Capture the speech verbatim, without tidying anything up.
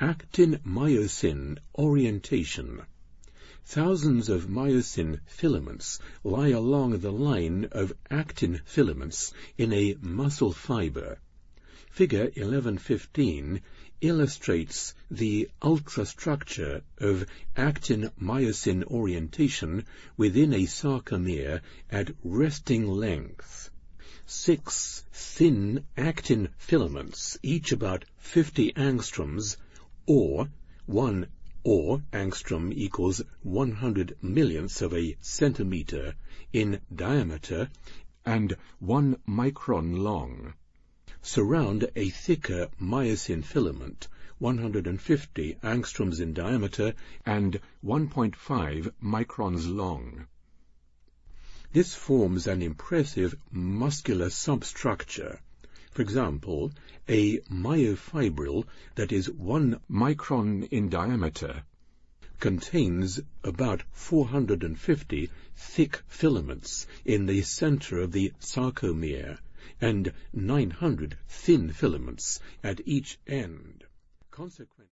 Actin-myosin orientation. Thousands of myosin filaments lie along the line of actin filaments in a muscle fiber. Figure eleven fifteen illustrates the ultrastructure of actin-myosin orientation within a sarcomere at resting length. Six thin actin filaments, each about fifty angstroms, or one or angstrom equals one hundred millionths of a centimeter in diameter and one micron long, surround a thicker myosin filament, one hundred fifty angstroms in diameter and one point five microns long. This forms an impressive muscular substructure. For example, a myofibril that is one micron in diameter contains about four hundred fifty thick filaments in the center of the sarcomere and nine hundred thin filaments at each end. Consequently,